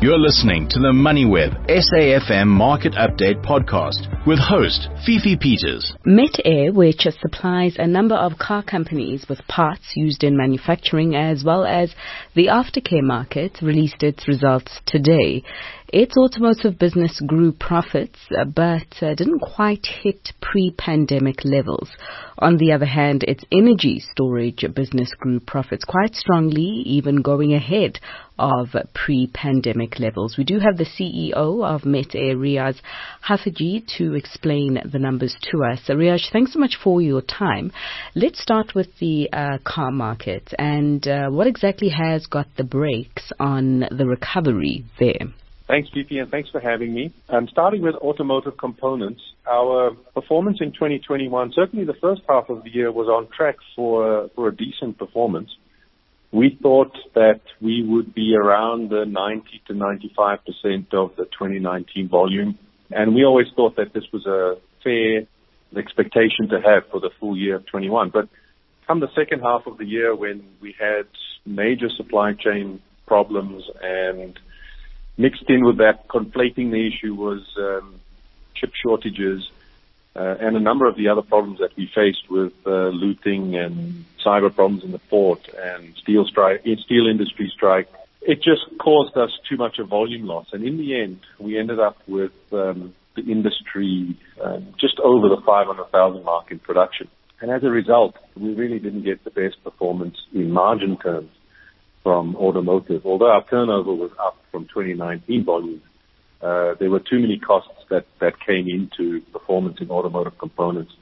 You're listening to the MoneyWeb SAFM Market Update Podcast with host Fifi Peters. Metair, which supplies a number of car companies with parts used in manufacturing as well as the aftercare market, released its results today. Its automotive business grew profits, but didn't quite hit pre-pandemic levels. On the other hand, its energy storage business grew profits quite strongly, even going ahead of pre-pandemic levels. We do have the CEO of Metair, Riaz Hafaji, to explain the numbers to us. Riaz, thanks so much for your time. Let's start with the car market and what exactly has got the brakes on the recovery there? Thanks, Fifi, and thanks for having me. Starting with automotive components, our performance in 2021, certainly the first half of the year, was on track for a decent performance. We thought that we would be around the 90 to 95% of the 2019 volume, and we always thought that this was a fair expectation to have for the full year of 21. But come the second half of the year, when we had major supply chain problems, and mixed in with that, conflating the issue was chip shortages and a number of the other problems that we faced with looting and cyber problems in the port and steel industry strike. It just caused us too much of volume loss. And in the end, we ended up with the industry just over the 500,000 mark in production. And as a result, we really didn't get the best performance in margin terms from automotive. Although our turnover was up from 2019 volume, there were too many costs that came into performance in automotive components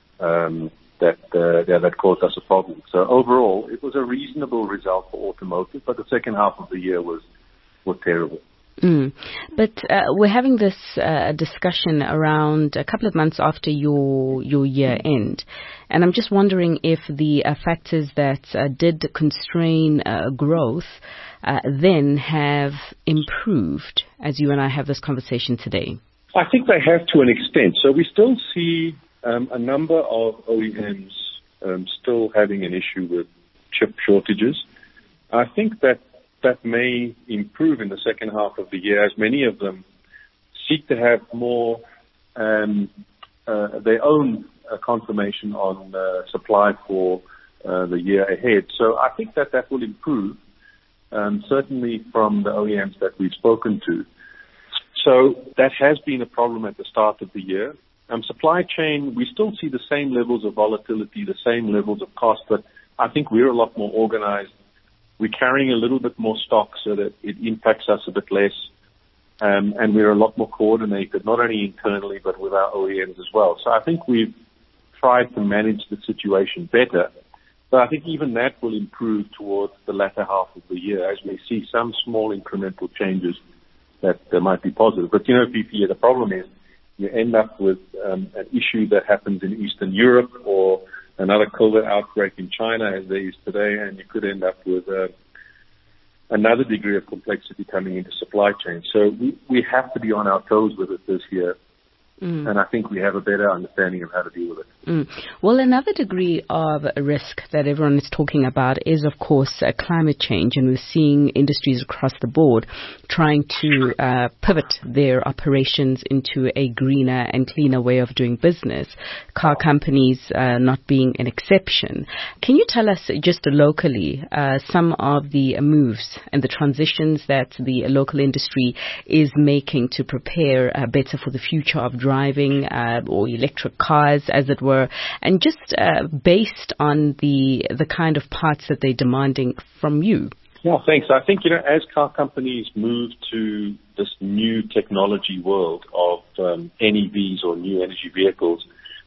that caused us a problem. So overall, it was a reasonable result for automotive, but the second half of the year was terrible. But we're having this discussion around a couple of months after your year end. And I'm just wondering if the factors that did constrain growth then have improved as you and I have this conversation today. I think they have to an extent. So we still see a number of OEMs still having an issue with chip shortages. I think that may improve in the second half of the year, as many of them seek to have more their own confirmation on supply for the year ahead. So I think that will improve, certainly from the OEMs that we've spoken to. So that has been a problem at the start of the year. Supply chain, we still see the same levels of volatility, the same levels of cost, but I think we're a lot more organized. We're carrying a little bit more stock so that it impacts us a bit less. And we're a lot more coordinated, not only internally, but with our OEMs as well. So I think we've tried to manage the situation better. But I think even that will improve towards the latter half of the year as we see some small incremental changes that might be positive. But, Fifi, the problem is you end up with an issue that happens in Eastern Europe or another COVID outbreak in China as there is today, and you could end up with another degree of complexity coming into supply chain. So we have to be on our toes with it this year. And I think we have a better understanding of how to deal with it. Well, another degree of risk that everyone is talking about is, of course, climate change. And we're seeing industries across the board trying to pivot their operations into a greener and cleaner way of doing business. Car companies not being an exception. Can you tell us just locally some of the moves and the transitions that the local industry is making to prepare better for the future of driving or electric cars, as it were, and just based on the kind of parts that they're demanding from you? Yeah, thanks. I think, as car companies move to this new technology world of NEVs or new energy vehicles,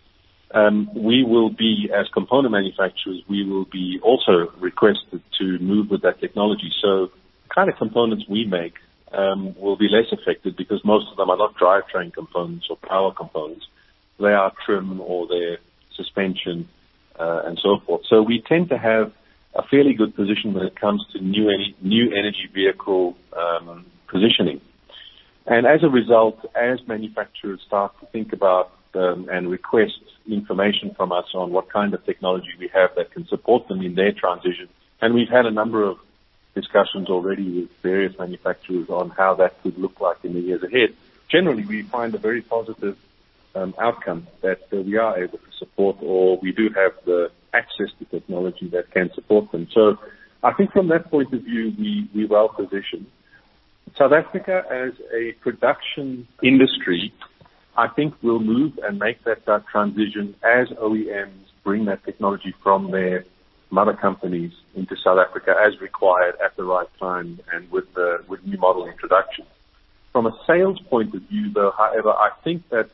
we will be, as component manufacturers, we will be also requested to move with that technology. So the kind of components we make will be less affected because most of them are not drivetrain components or power components. They are trim or their suspension and so forth. So we tend to have a fairly good position when it comes to new energy vehicle positioning. And as a result, as manufacturers start to think about and request information from us on what kind of technology we have that can support them in their transition, and we've had a number of discussions already with various manufacturers on how that could look like in the years ahead. Generally, we find a very positive outcome that we are able to support, or we do have the access to technology that can support them. So I think from that point of view, we're well positioned. South Africa as a production industry, I think will move and make that transition as OEMs bring that technology from their mother companies into South Africa as required at the right time and with new model introduction. From a sales point of view, though, however, I think that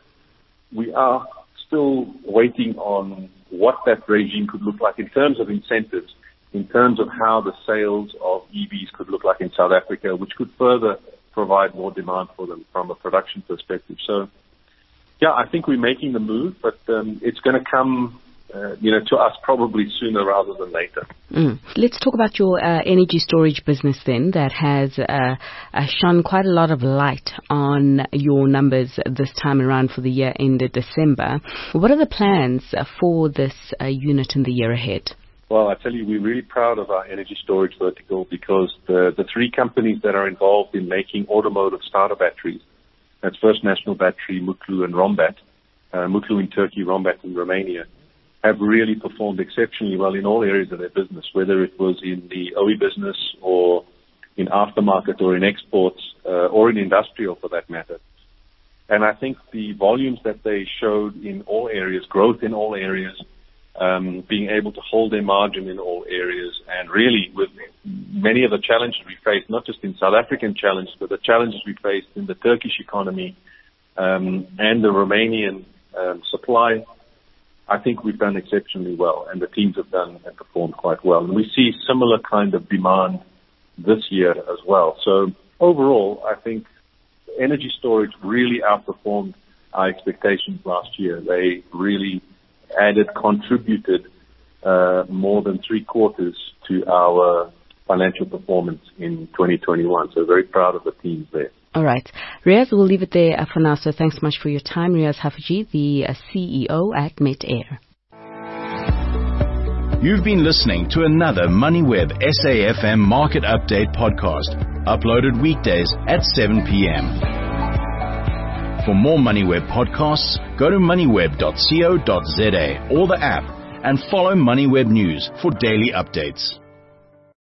we are still waiting on what that regime could look like in terms of incentives, in terms of how the sales of EVs could look like in South Africa, which could further provide more demand for them from a production perspective. So, yeah, I think we're making the move, but it's going to come to us probably sooner rather than later. Let's talk about your energy storage business then, that has shone quite a lot of light on your numbers this time around for the year ended December. What are the plans for this unit in the year ahead? Well, I tell you, we're really proud of our energy storage vertical because the three companies that are involved in making automotive starter batteries, that's First National Battery, Mutlu, and Rombat, Mutlu in Turkey, Rombat in Romania, have really performed exceptionally well in all areas of their business, whether it was in the OE business or in aftermarket or in exports or in industrial for that matter. And I think the volumes that they showed in all areas, growth in all areas, being able to hold their margin in all areas, and really with many of the challenges we faced, not just in South African challenges, but the challenges we faced in the Turkish economy and the Romanian supply, I think we've done exceptionally well, and the teams have done and performed quite well. And we see similar kind of demand this year as well. So overall, I think energy storage really outperformed our expectations last year. They really contributed more than 3/4 to our financial performance in 2021. So very proud of the teams there. All right. Riaz, we'll leave it there for now. So thanks so much for your time. Riaz Haffajee, the CEO at Metair. You've been listening to another MoneyWeb SAFM Market Update podcast, uploaded weekdays at 7 p.m. For more MoneyWeb podcasts, go to moneyweb.co.za or the app and follow MoneyWeb News for daily updates.